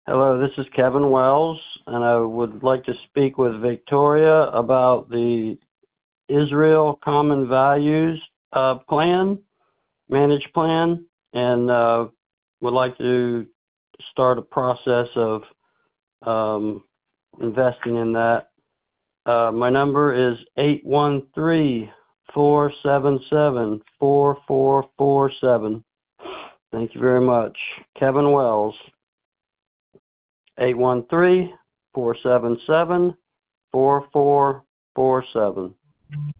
Hello, this is Kevin Wells, and I would like to speak with Victoria about the Israel Common Values plan, managed plan, and would like to start a process of investing in that. My number is 813-477-4447. Thank you very much. Kevin Wells. 813-477-4447.